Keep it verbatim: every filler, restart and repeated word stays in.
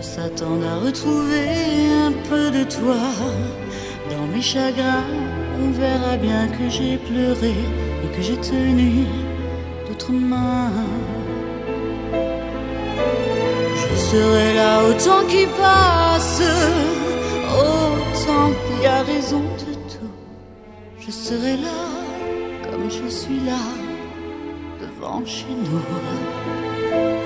s'attendent à retrouver un peu de toi. Dans mes chagrins, on verra bien que j'ai pleuré et que j'ai tenu d'autres mains. Je serai là au temps qui passe, autant qu'il y a raison de tout. Je serai là comme je suis là, devant chez nous.